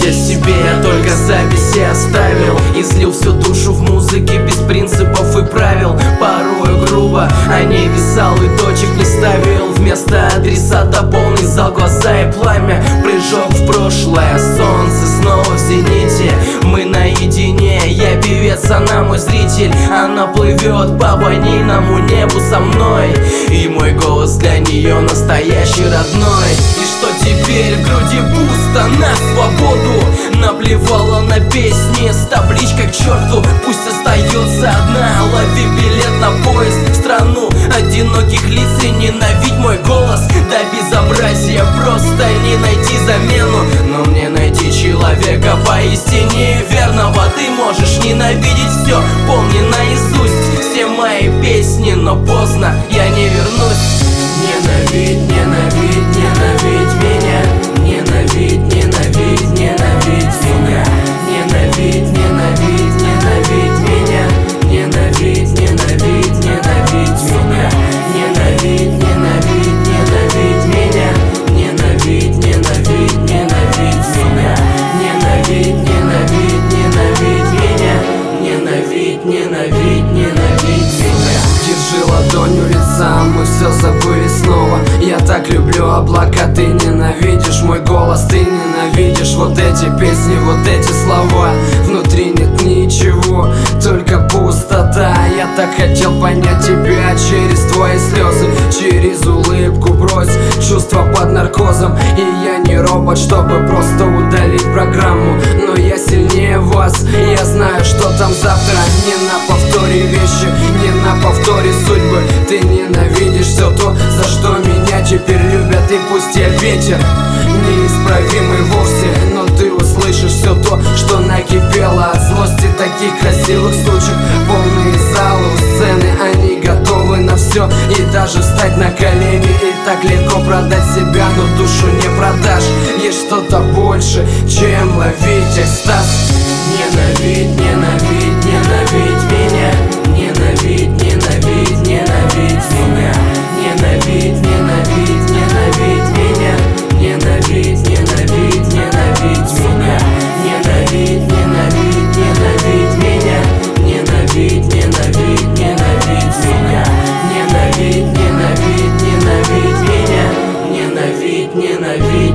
о себе я только записи оставил. Излил всю душу в музыке без принципов и правил. Порою грубо о ней писал и точек не ставил. Вместо адресата полный зал, глаза и пламя. Прыжок в прошлое, солнце снова в зените. Мы наедине, я певец, она мой зритель. Она плывет по ванильному небу со мной, и мой голос для нее настоящий родной. И что теперь? В груди пусто на свободу. Наплевала на песни с табличкой к черту. Пусть остается одна, лови билет на поезд в страну одиноких лиц и ненавидь мой голос до безобразия. Просто не найти замену, но мне найти человека поистине верного. Ты можешь ненавидеть все, помни наизусть все мои песни, но поздно, я не вернусь. Ненавидь, ненавидь, ненавидь меня. Ненавидь, ненавидь, ненавидь меня. Ненавидь, ненавидь, ненавидь меня. Ненавидь, ненавидь, ненавидь меня. Ненавидь, ненавидь, ненавидь меня. Ненавидь, ненавидь, ненавидь меня. Ненавидь, ненавидь, ненавидь меня. Ненавидь, ненавидь, ненавидь меня. Держи ладонь у лица, мы все забыли снова. Я так люблю облака, ты ненавидишь мой голос. Ты ненавидишь вот эти песни, вот эти слова. Внутри нет ничего, только пустота. Я так хотел понять тебя через твои слезы, через улыбку брось чувства под наркозом. И я не робот, чтобы просто удалить программу, но я сильнее вас, я знаю, что там завтра. Не на повторе вещи, не на повторе судьбы. Ты ненавидишь все то, за что меня теперь любят. И пусть я ветер, неисправимый вовсе, но ты услышишь все то, что накипело от злости. Таких красивых случаев полные залы у сцены. Они готовы на все и даже встать на колени. И так легко продать себя, но душу не продашь. Есть что-то больше, чем ловить экстаз. Ненавидь, ненавидь, ненавидь меня. Ненавидь, ненавидь, ненавидь меня. Ненавидь, ненавидь, ненавидь меня. Ненавидь, ненавидь, ненавидь меня. Ненавидь, ненавидь, ненавидь меня. Ненавидь, ненавидь, ненавидь меня. Ненавидь, ненавидь, ненавидь меня. Ненавидь, ненавидь.